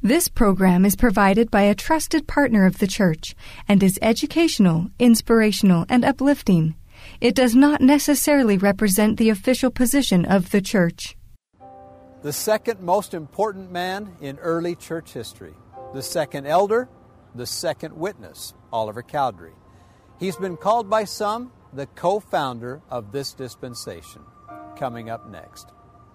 This program is provided by a trusted partner of the church and is educational, inspirational, and uplifting. It does not necessarily represent the official position of the church. The second most important man in early church history, the second elder, the second witness, Oliver Cowdery. He's been called by some the co-founder of this dispensation. Coming up next.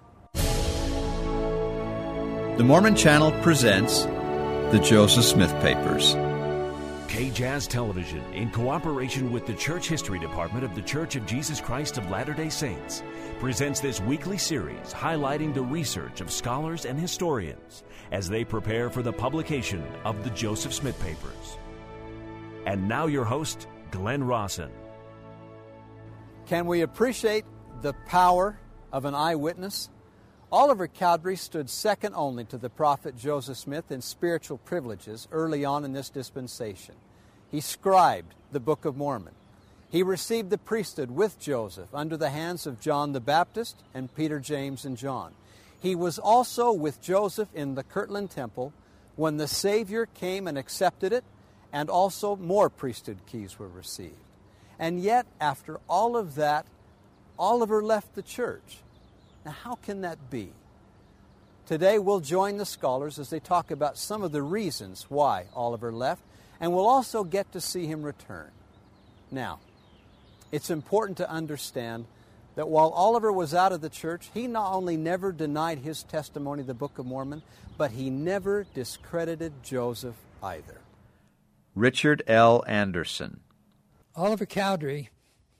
The Mormon Channel presents the Joseph Smith Papers. KJAZ Television, in cooperation with the Church History Department of the Church of Jesus Christ of Latter-day Saints, presents this weekly series highlighting the research of scholars and historians as they prepare for the publication of the Joseph Smith Papers. And now your host, Glenn Rawson. Can we appreciate the power of an eyewitness? Oliver Cowdery stood second only to the prophet Joseph Smith in spiritual privileges early on in this dispensation. He scribed the Book of Mormon. He received the priesthood with Joseph under the hands of John the Baptist and Peter, James, and John. He was also with Joseph in the Kirtland Temple when the Savior came and accepted it, and also more priesthood keys were received. And yet, after all of that, Oliver left the church. Now, how can that be? Today, we'll join the scholars as they talk about some of the reasons why Oliver left, and we'll also get to see him return. Now, it's important to understand that while Oliver was out of the church, he not only never denied his testimony, the Book of Mormon, but he never discredited Joseph either. Richard L. Anderson. Oliver Cowdery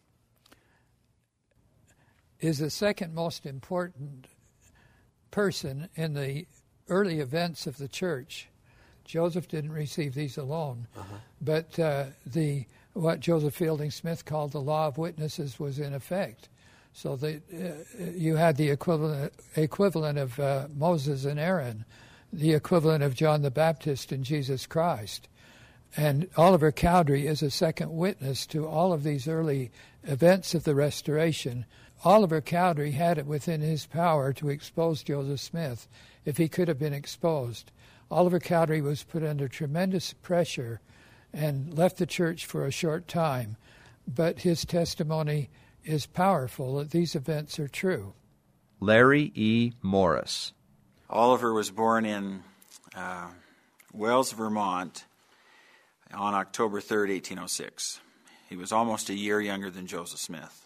is the second most important person in the early events of the church. Joseph didn't receive these alone, but what Joseph Fielding Smith called the law of witnesses was in effect. So you had the equivalent of Moses and Aaron, the equivalent of John the Baptist and Jesus Christ. And Oliver Cowdery is a second witness to all of these early events of the Restoration. Oliver Cowdery had it within his power to expose Joseph Smith if he could have been exposed. Oliver Cowdery was put under tremendous pressure and left the church for a short time, but his testimony is powerful that these events are true. Larry E. Morris. Oliver was born in Wells, Vermont on October 3rd, 1806. He was almost a year younger than Joseph Smith.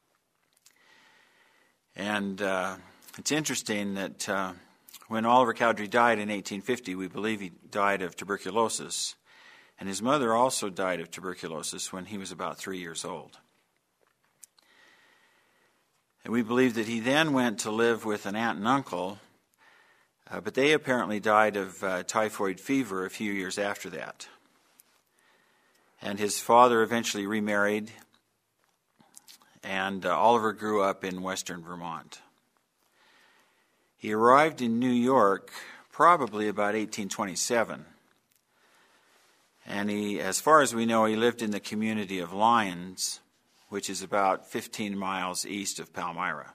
And it's interesting that when Oliver Cowdery died in 1850, we believe he died of tuberculosis. And his mother also died of tuberculosis when he was about 3 years old. And we believe that he then went to live with an aunt and uncle, but they apparently died of typhoid fever a few years after that. And his father eventually remarried, and Oliver grew up in western Vermont. He arrived in New York probably about 1827. And as far as we know, he lived in the community of Lyons, which is about 15 miles east of Palmyra.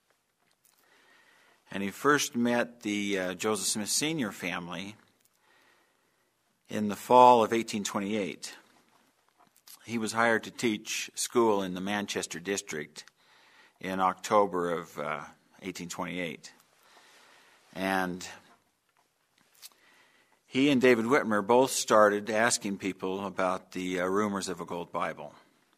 And he first met the Joseph Smith Sr. family in the fall of 1828. He was hired to teach school in the Manchester district in October of 1828. And he and David Whitmer both started asking people about the rumors of a gold Bible.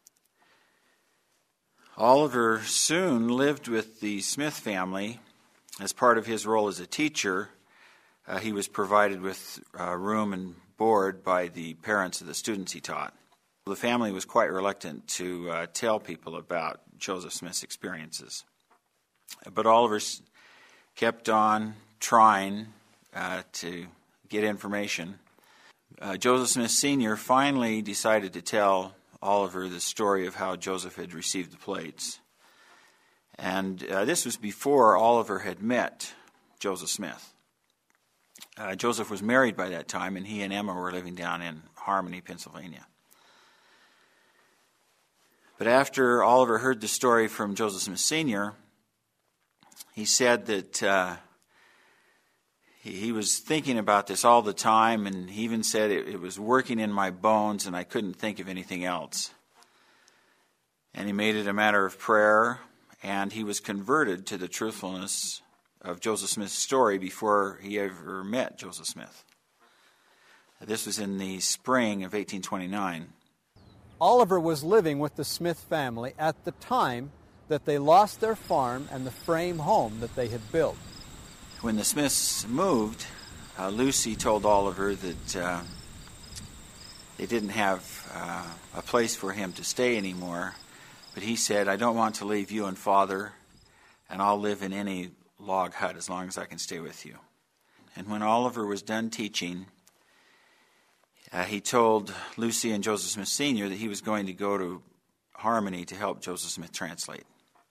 Oliver soon lived with the Smith family. As part of his role as a teacher, he was provided with room and board by the parents of the students he taught. The family was quite reluctant to tell people about Joseph Smith's experiences. But Oliver kept on trying to get information. Joseph Smith Sr. finally decided to tell Oliver the story of how Joseph had received the plates. And this was before Oliver had met Joseph Smith. Joseph was married by that time, and he and Emma were living down in Harmony, Pennsylvania. But after Oliver heard the story from Joseph Smith Sr., he said that he was thinking about this all the time, and he even said it was working in my bones and I couldn't think of anything else. And he made it a matter of prayer, and he was converted to the truthfulness of Joseph Smith's story before he ever met Joseph Smith. This was in the spring of 1829. Oliver was living with the Smith family at the time that they lost their farm and the frame home that they had built. When the Smiths moved, Lucy told Oliver that they didn't have a place for him to stay anymore, but he said, "I don't want to leave you and Father, and I'll live in any log hut as long as I can stay with you." And when Oliver was done teaching, he told Lucy and Joseph Smith Sr. that he was going to go to Harmony to help Joseph Smith translate.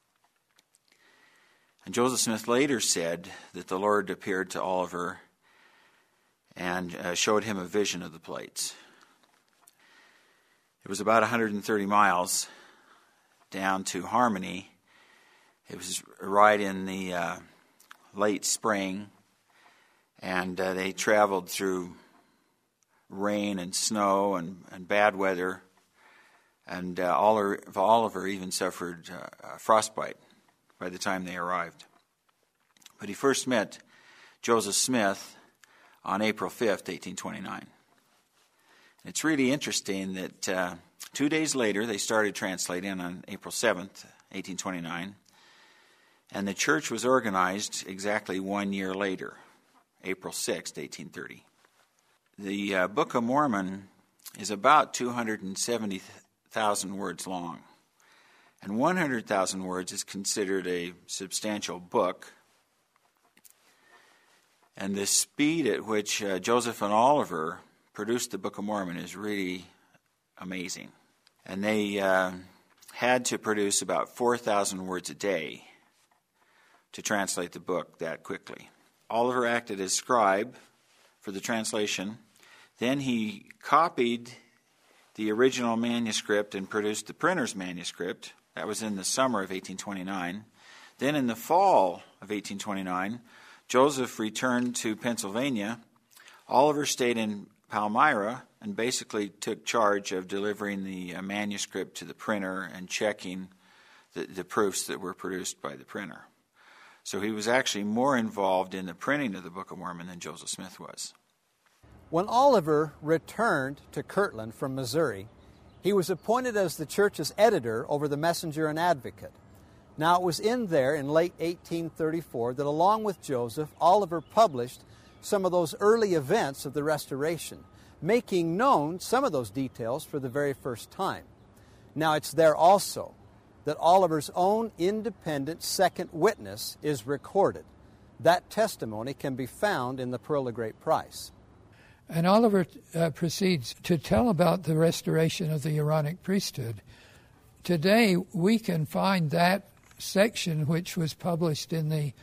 And Joseph Smith later said that the Lord appeared to Oliver and showed him a vision of the plates. It was about 130 miles down to Harmony. It was right in the late spring, and they traveled through rain and snow and bad weather, and Oliver even suffered frostbite by the time they arrived. But he first met Joseph Smith on April 5th, 1829. It's really interesting that 2 days later they started translating on April 7th, 1829, and the church was organized exactly 1 year later, April 6th, 1830. The Book of Mormon is about 270,000 words long, and 100,000 words is considered a substantial book. And the speed at which Joseph and Oliver produced the Book of Mormon is really amazing. And they had to produce about 4,000 words a day to translate the book that quickly. Oliver acted as scribe for the translation. Then he copied the original manuscript and produced the printer's manuscript. That was in the summer of 1829. Then in the fall of 1829, Joseph returned to Pennsylvania. Oliver stayed in Palmyra and basically took charge of delivering the manuscript to the printer and checking the proofs that were produced by the printer. So he was actually more involved in the printing of the Book of Mormon than Joseph Smith was. When Oliver returned to Kirtland from Missouri, he was appointed as the church's editor over the Messenger and Advocate. Now, it was in there in late 1834 that along with Joseph, Oliver published some of those early events of the Restoration, making known some of those details for the very first time. Now, it's there also that Oliver's own independent second witness is recorded. That testimony can be found in the Pearl of Great Price. And Oliver proceeds to tell about the restoration of the Aaronic priesthood. Today, we can find that section, which was published in the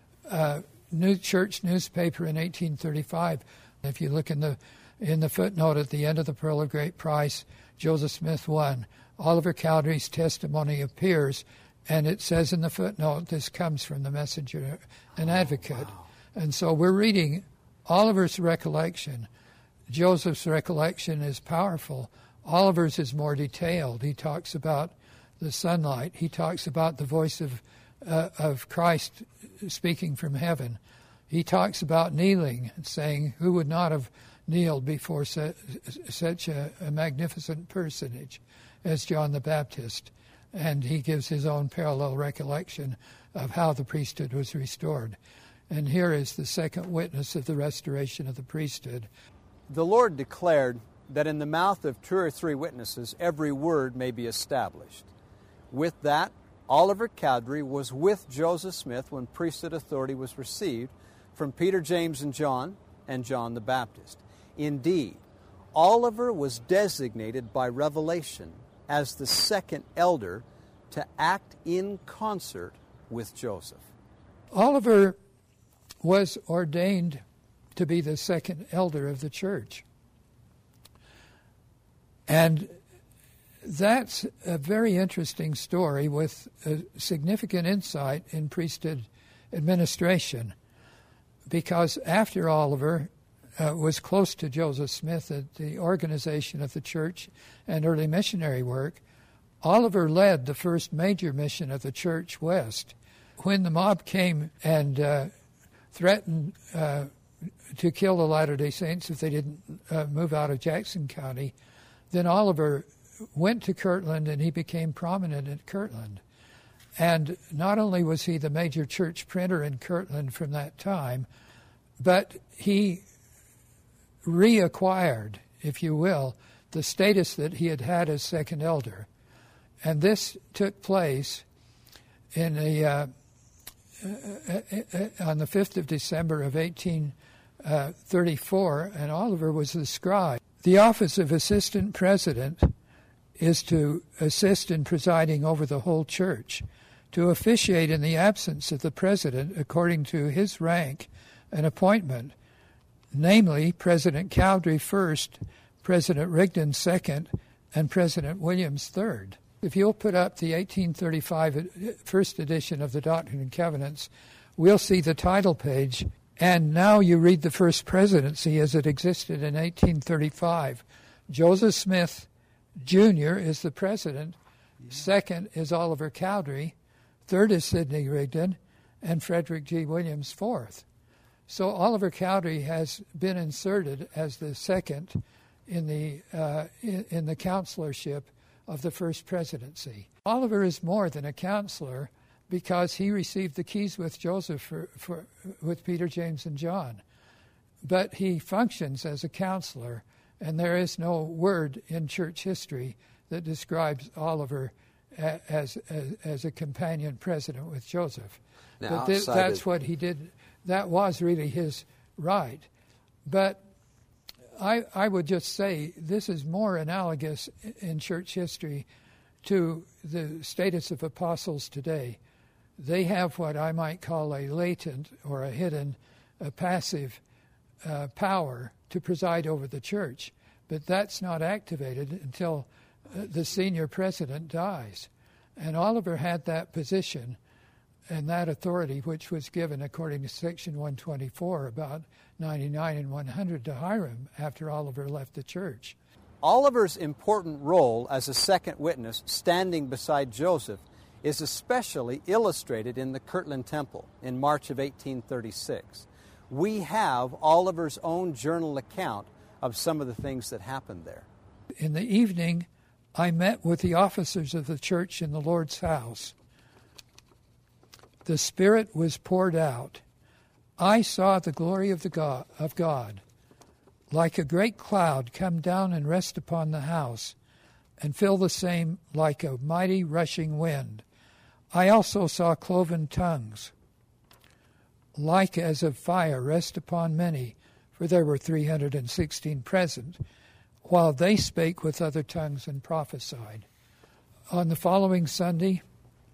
New Church newspaper in 1835. If you look in the footnote at the end of the Pearl of Great Price, Joseph Smith 1, Oliver Cowdery's testimony appears, and it says in the footnote, this comes from the Messenger and Advocate. Wow. And so we're reading Oliver's recollection. Joseph's recollection is powerful. Oliver's is more detailed. He talks about the sunlight. He talks about the voice of Christ speaking from heaven. He talks about kneeling and saying, who would not have kneeled before such a magnificent personage as John the Baptist? And he gives his own parallel recollection of how the priesthood was restored. And here is the second witness of the restoration of the priesthood. The Lord declared that in the mouth of 2 or 3 witnesses every word may be established. With that, Oliver Cowdery was with Joseph Smith when priesthood authority was received from Peter, James, and John the Baptist. Indeed, Oliver was designated by revelation as the second elder to act in concert with Joseph. Oliver was ordained to be the second elder of the church. And that's a very interesting story with a significant insight in priesthood administration. because after Oliver was close to Joseph Smith at the organization of the church and early missionary work, Oliver led the first major mission of the church west. When the mob came and threatened to kill the Latter-day Saints if they didn't move out of Jackson County, then Oliver went to Kirtland and he became prominent at Kirtland. And not only was he the major church printer in Kirtland from that time, but he reacquired, if you will, the status that he had had as second elder. And this took place in on the 5th of December of 1834, and Oliver was the scribe. The office of assistant president is to assist in presiding over the whole church, to officiate in the absence of the president according to his rank and appointment, namely President Cowdery first, President Rigdon second, and President Williams third. If you'll put up the 1835 first edition of the Doctrine and Covenants, we'll see the title page, and now you read the first presidency as it existed in 1835. Joseph Smith Jr. is the president, second is Oliver Cowdery, third is Sidney Rigdon, and Frederick G. Williams fourth. So Oliver Cowdery has been inserted as the second in the counselorship of the first presidency. Oliver is more than a counselor because he received the keys with Joseph with Peter, James, and John. But he functions as a counselor, and there is no word in church history that describes Oliver as a companion president with Joseph. Now, but that's what he did. That was really his right. But I would just say this is more analogous in church history to the status of apostles today. They have what I might call a latent or a hidden, a passive power to preside over the church. But that's not activated until the senior president dies. And Oliver had that position and that authority, which was given according to Section 124, about 99 and 100 to Hiram after Oliver left the church. Oliver's important role as a second witness standing beside Joseph is especially illustrated in the Kirtland Temple in March of 1836. We have Oliver's own journal account of some of the things that happened there. In the evening, I met with the officers of the church in the Lord's house. The Spirit was poured out. I saw the glory of God, like a great cloud, come down and rest upon the house, and fill the same like a mighty rushing wind. I also saw cloven tongues, like as of fire, rest upon many, for there were 316 present, while they spake with other tongues and prophesied. On the following Sunday,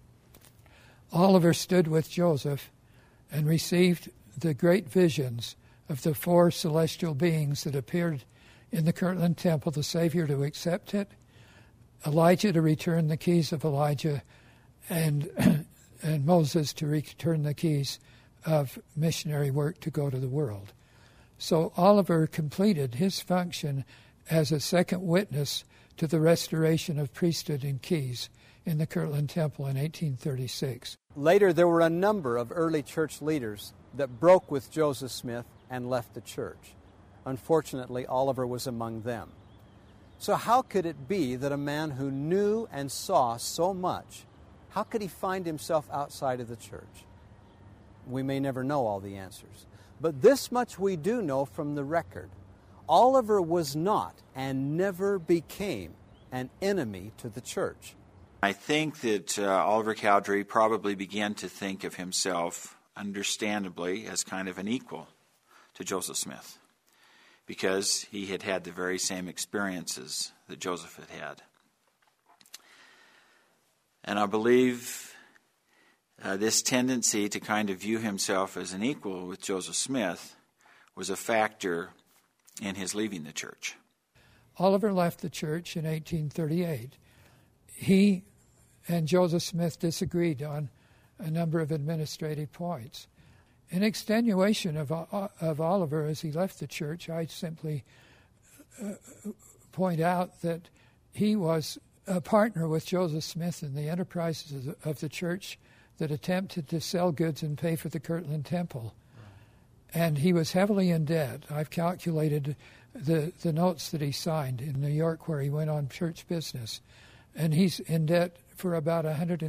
Oliver stood with Joseph and received the great visions of the four celestial beings that appeared in the Kirtland Temple, the Savior to accept it, Elijah to return the keys of Elijah, and Moses to return the keys of missionary work to go to the world. So Oliver completed his function as a second witness to the restoration of priesthood and keys in the Kirtland Temple in 1836. Later, there were a number of early church leaders that broke with Joseph Smith and left the church. Unfortunately, Oliver was among them. So how could it be that a man who knew and saw so much, how could he find himself outside of the church? We may never know all the answers. But this much we do know from the record. Oliver was not and never became an enemy to the church. I think that Oliver Cowdery probably began to think of himself, understandably, as kind of an equal to Joseph Smith, because he had had the very same experiences that Joseph had had. And I believe this tendency to kind of view himself as an equal with Joseph Smith was a factor in his leaving the church. Oliver left the church in 1838. He and Joseph Smith disagreed on a number of administrative points. in extenuation of Oliver as he left the church, I simply point out that he was a partner with Joseph Smith in the enterprises of the church that attempted to sell goods and pay for the Kirtland Temple. And he was heavily in debt. I've calculated the notes that he signed in New York where he went on church business. And he's in debt for about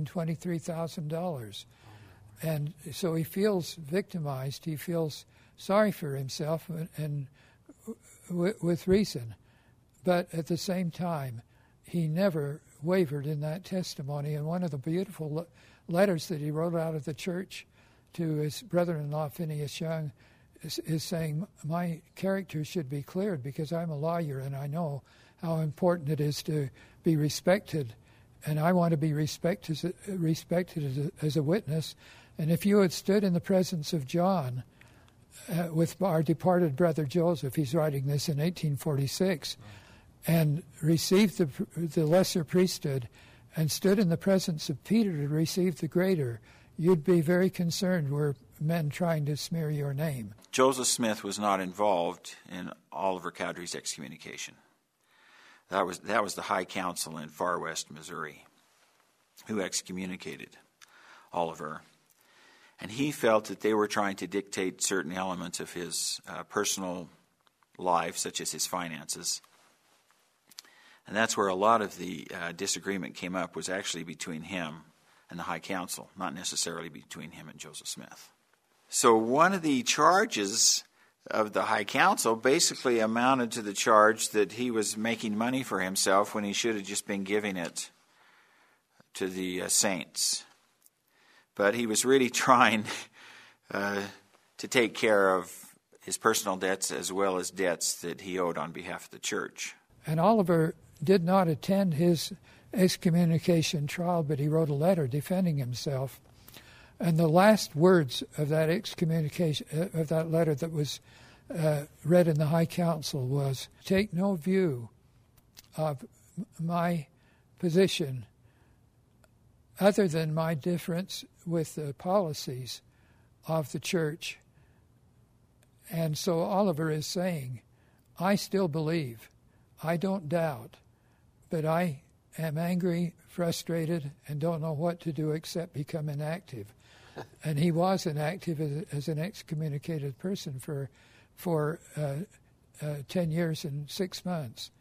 $123,000. And so he feels victimized. He feels sorry for himself, and with reason. But at the same time, he never wavered in that testimony. And one of the beautiful letters that he wrote out of the church to his brother-in-law, Phineas Young, is saying, my character should be cleared because I'm a lawyer and I know how important it is to be respected, and I want to be respected as a witness. And if you had stood in the presence of John with our departed brother Joseph, he's writing this in 1846, and received the lesser priesthood and stood in the presence of Peter to receive the greater, you'd be very concerned were men trying to smear your name. Joseph Smith was not involved in Oliver Cowdery's excommunication. That was the High Council in Far West Missouri who excommunicated Oliver. And he felt that they were trying to dictate certain elements of his personal life, such as his finances. And that's where a lot of the disagreement came up, was actually between him and the High Council, not necessarily between him and Joseph Smith. So one of the charges of the High Council basically amounted to the charge that he was making money for himself when he should have just been giving it to the saints. But he was really trying to take care of his personal debts as well as debts that he owed on behalf of the church. And Oliver did not attend his excommunication trial, but he wrote a letter defending himself. And the last words of that excommunication, of that letter that was read in the High Council was, "Take no view of my position other than my difference with the policies of the church." And so Oliver is saying, I still believe, I don't doubt, but I am angry, frustrated, and don't know what to do except become inactive. And he was inactive as an excommunicated person for 10 years and 6 months.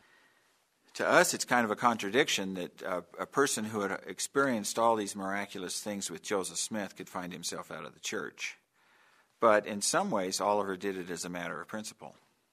To us, it's kind of a contradiction that a person who had experienced all these miraculous things with Joseph Smith could find himself out of the church. But in some ways, Oliver did it as a matter of principle.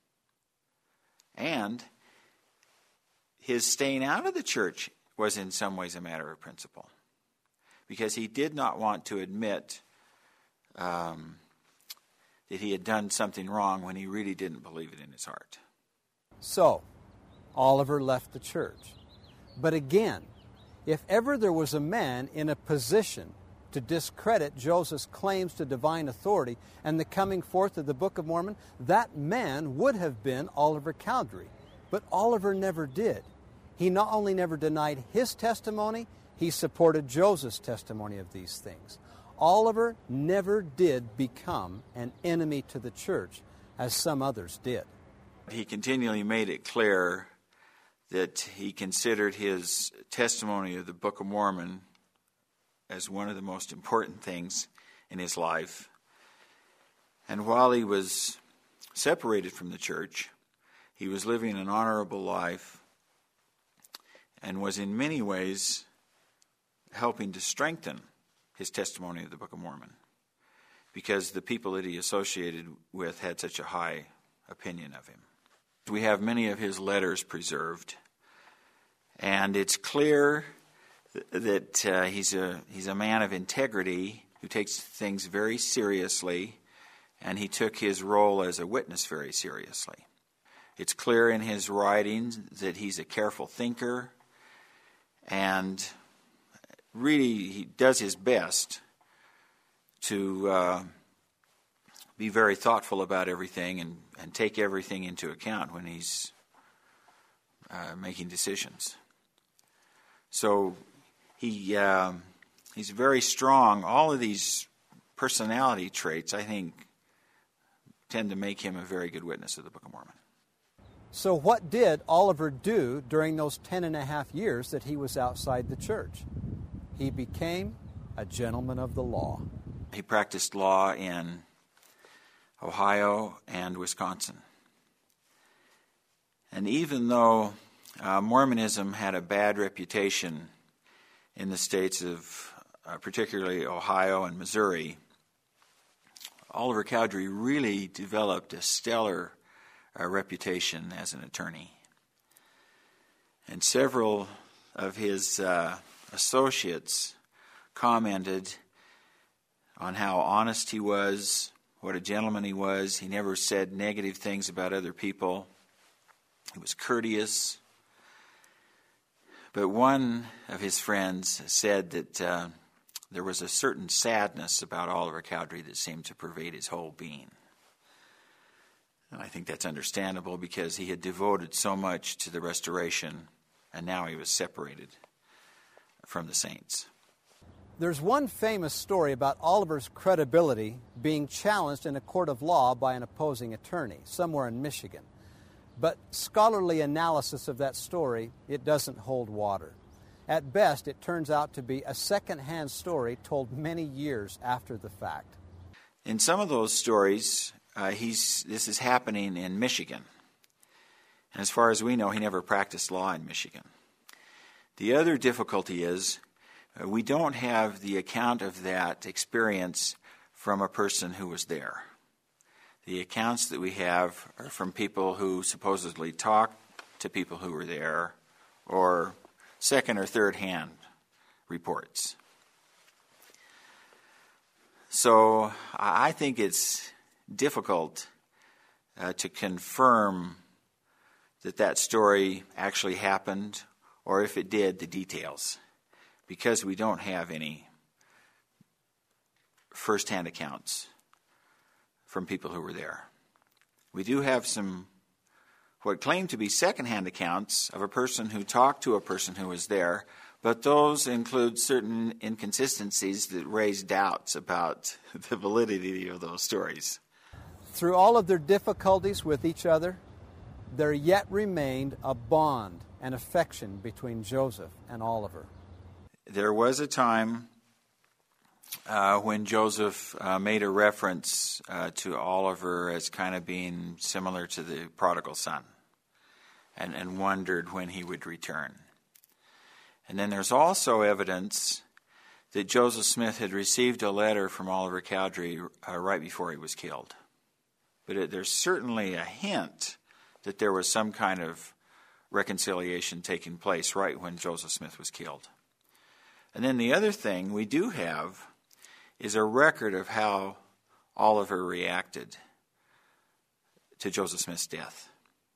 And his staying out of the church was in some ways a matter of principle, because he did not want to admit that he had done something wrong when he really didn't believe it in his heart. So, Oliver left the church. But again, if ever there was a man in a position to discredit Joseph's claims to divine authority and the coming forth of the Book of Mormon, that man would have been Oliver Cowdery. But Oliver never did. He not only never denied his testimony, he supported Joseph's testimony of these things. Oliver never did become an enemy to the church, as some others did. He continually made it clear that he considered his testimony of the Book of Mormon as one of the most important things in his life. And while he was separated from the church, he was living an honorable life and was in many ways helping to strengthen his testimony of the Book of Mormon, because the people that he associated with had such a high opinion of him. We have many of his letters preserved, and it's clear that he's a man of integrity who takes things very seriously, and he took his role as a witness very seriously. It's clear in his writings that he's a careful thinker, and really he does his best to be very thoughtful about everything and take everything into account when he's making decisions. So he's very strong. All of these personality traits, I think, tend to make him a very good witness of the Book of Mormon. So what did Oliver do during those 10.5 years that he was outside the church? He became a gentleman of the law. He practiced law in Ohio and Wisconsin. And even though Mormonism had a bad reputation in the states of particularly Ohio and Missouri, Oliver Cowdery really developed a stellar reputation as an attorney. And several of his associates commented on how honest he was, what a gentleman he was. He never said negative things about other people. He was courteous. But one of his friends said that there was a certain sadness about Oliver Cowdery that seemed to pervade his whole being. And I think that's understandable because he had devoted so much to the restoration, and now he was separated from the saints. There's one famous story about Oliver's credibility being challenged in a court of law by an opposing attorney somewhere in Michigan. But scholarly analysis of that story, it doesn't hold water. At best, it turns out to be a second-hand story told many years after the fact. In some of those stories, this is happening in Michigan. And as far as we know, he never practiced law in Michigan. The other difficulty is we don't have the account of that experience from a person who was there. The accounts that we have are from people who supposedly talked to people who were there, or second or third hand reports. So I think it's difficult to confirm that story actually happened, or if it did, the details, because we don't have any first-hand accounts from people who were there. We do have some what claim to be second-hand accounts of a person who talked to a person who was there, but those include certain inconsistencies that raise doubts about the validity of those stories. Through all of their difficulties with each other, there yet remained a bond and affection between Joseph and Oliver. There was a time when Joseph made a reference to Oliver as kind of being similar to the prodigal son, and wondered when he would return. And then there's also evidence that Joseph Smith had received a letter from Oliver Cowdery right before he was killed. But there's certainly a hint that there was some kind of reconciliation taking place right when Joseph Smith was killed. And then the other thing we do have is a record of how Oliver reacted to Joseph Smith's death.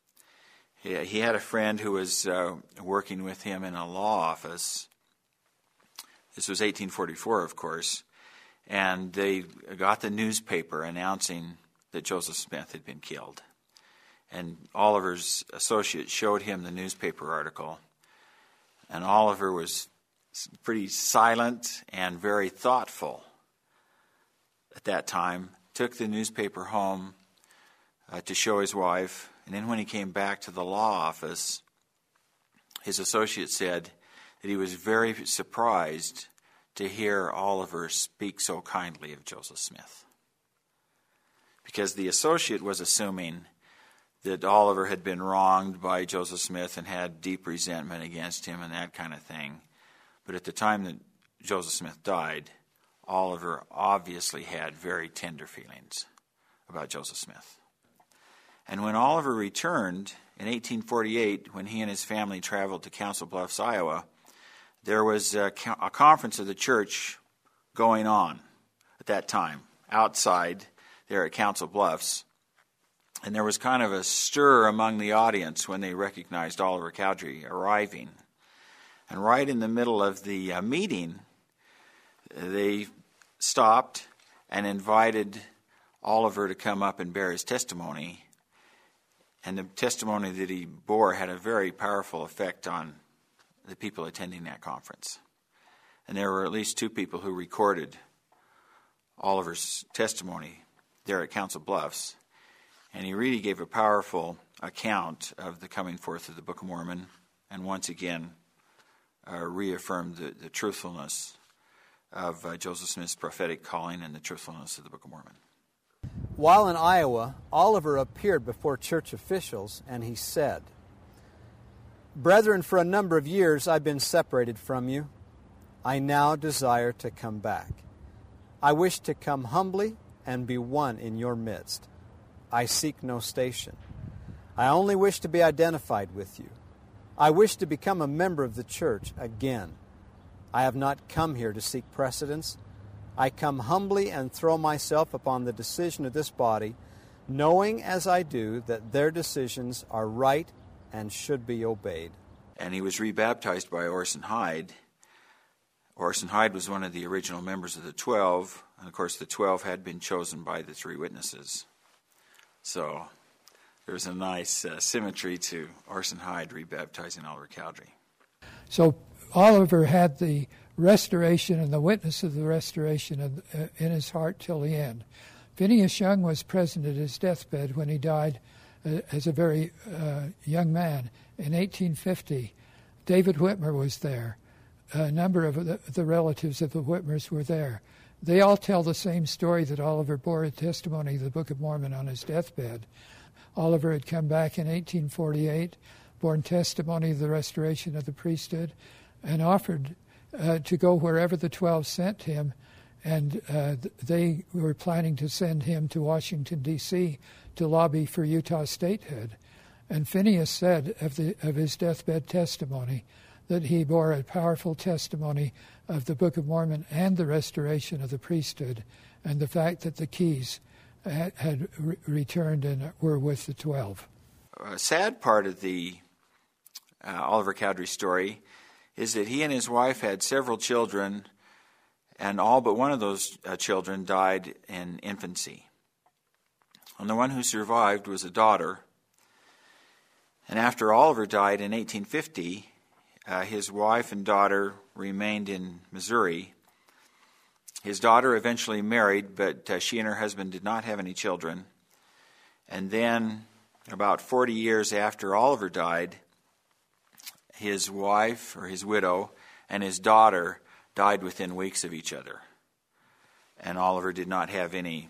He had a friend who was working with him in a law office. This was 1844, of course, and they got the newspaper announcing that Joseph Smith had been killed. And Oliver's associate showed him the newspaper article, and Oliver was pretty silent and very thoughtful at that time, took the newspaper home to show his wife, and then when he came back to the law office, his associate said that he was very surprised to hear Oliver speak so kindly of Joseph Smith. Because the associate was assuming that Oliver had been wronged by Joseph Smith and had deep resentment against him and that kind of thing. But at the time that Joseph Smith died, Oliver obviously had very tender feelings about Joseph Smith. And when Oliver returned in 1848, when he and his family traveled to Council Bluffs, Iowa, there was a conference of the church going on at that time, outside there at Council Bluffs. And there was kind of a stir among the audience when they recognized Oliver Cowdery arriving. And right in the middle of the meeting, they stopped and invited Oliver to come up and bear his testimony. And the testimony that he bore had a very powerful effect on the people attending that conference. And there were at least two people who recorded Oliver's testimony there at Council Bluffs, and he really gave a powerful account of the coming forth of the Book of Mormon, and once again reaffirmed the truthfulness of Joseph Smith's prophetic calling and the truthfulness of the Book of Mormon. While in Iowa, Oliver appeared before church officials, and he said, "Brethren, for a number of years I've been separated from you. I now desire to come back. I wish to come humbly and be one in your midst. I seek no station. I only wish to be identified with you. I wish to become a member of the church again. I have not come here to seek precedence. I come humbly and throw myself upon the decision of this body, knowing as I do that their decisions are right and should be obeyed." And he was rebaptized by Orson Hyde. Orson Hyde was one of the original members of the 12, and of course the 12 had been chosen by the three witnesses. So there's a nice symmetry to Orson Hyde rebaptizing Oliver Cowdery. So Oliver had the restoration and the witness of the restoration in his heart till the end. Phineas Young was present at his deathbed when he died as a very young man in 1850. David Whitmer was there. A number of the relatives of the Whitmers were there. They all tell the same story, that Oliver bore a testimony of the Book of Mormon on his deathbed. Oliver had come back in 1848, borne testimony of the restoration of the priesthood, and offered to go wherever the 12 sent him, and they were planning to send him to Washington, D.C. to lobby for Utah statehood. And Phineas said of his deathbed testimony that he bore a powerful testimony of the Book of Mormon and the restoration of the priesthood, and the fact that the keys had returned and were with the 12. A sad part of the Oliver Cowdery story is that he and his wife had several children, and all but one of those children died in infancy. And the one who survived was a daughter. And after Oliver died in 1850, his wife and daughter remained in Missouri. His daughter eventually married, but she and her husband did not have any children. And then, about 40 years after Oliver died, his wife, or his widow, and his daughter died within weeks of each other. And Oliver did not have any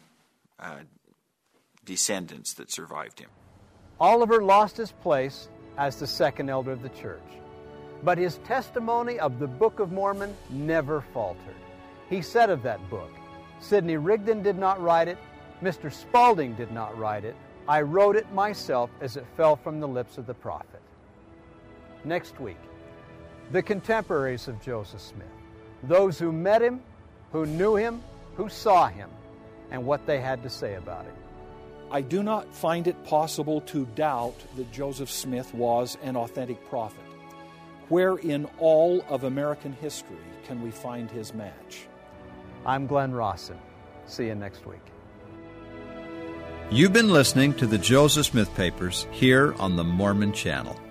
descendants that survived him. Oliver lost his place as the second elder of the church, but his testimony of the Book of Mormon never faltered. He said of that book, "Sidney Rigdon did not write it, Mr. Spalding did not write it, I wrote it myself as it fell from the lips of the prophet." Next week, the contemporaries of Joseph Smith, those who met him, who knew him, who saw him, and what they had to say about it. I do not find it possible to doubt that Joseph Smith was an authentic prophet. Where in all of American history can we find his match? I'm Glenn Rawson. See you next week. You've been listening to the Joseph Smith Papers here on the Mormon Channel.